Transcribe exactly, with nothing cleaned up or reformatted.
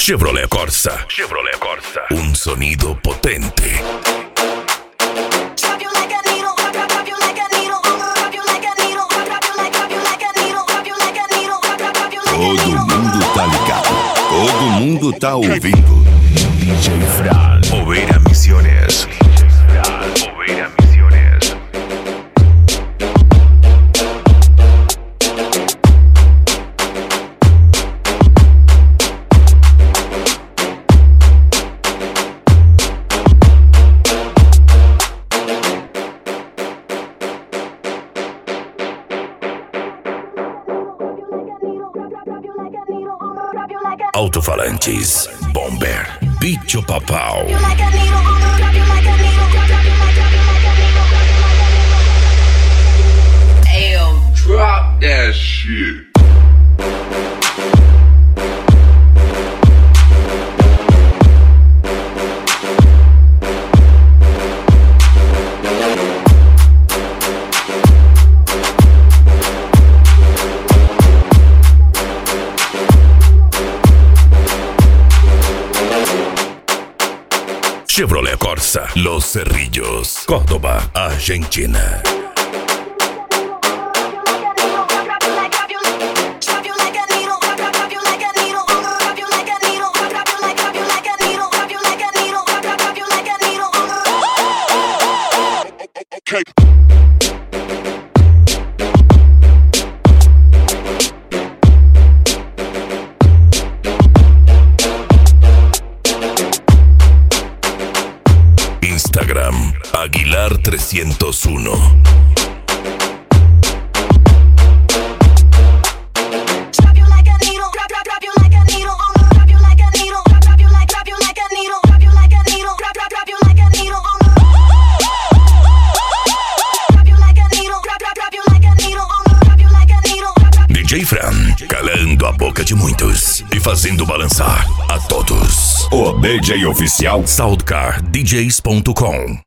Chevrolet Corsa. Chevrolet Corsa. Un sonido potente. Todo mundo tá ligado. Todo mundo tá ouvindo. D J Fran. Oveira Misiones. Oveira Misiones. Alto-falantes, Bomber, Bicho Papau. Ayo, drop that shit. Chevrolet Corsa, Los Cerrillos, Córdoba, Argentina. Instagram, Aguilar trescientos uno. D J Fran, calando a boca de muitos e fazendo balançar a todos. O D J oficial Soundcar D Js ponto com.